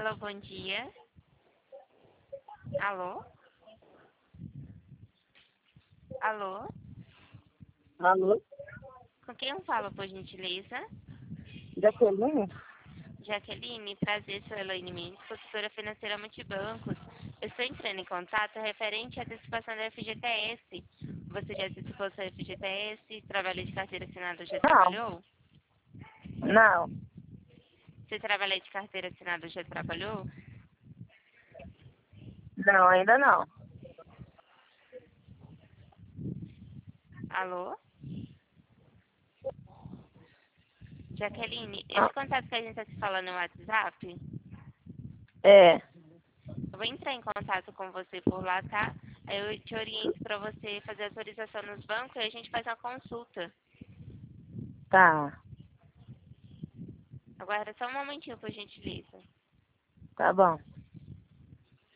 Alô, bom dia. Alô? Alô? Alô? Com quem eu falo, por gentileza? Jaqueline? Jaqueline, prazer, sou Elaine Mendes, consultora financeira Multibancos. Eu estou entrando em contato referente à antecipação da FGTS. Você já antecipou sua FGTS? Trabalho de carteira assinada, já Não, trabalhou? não, Você trabalha de carteira assinada, já trabalhou? não, ainda não. Alô? Jaqueline, Ah, esse contato que a gente está se falando no WhatsApp, é, eu vou entrar em contato com você por lá, tá? Aí eu te oriento para você fazer a autorização nos bancos e a gente faz uma consulta. tá, Aguarda só um momentinho, por gentileza. tá bom.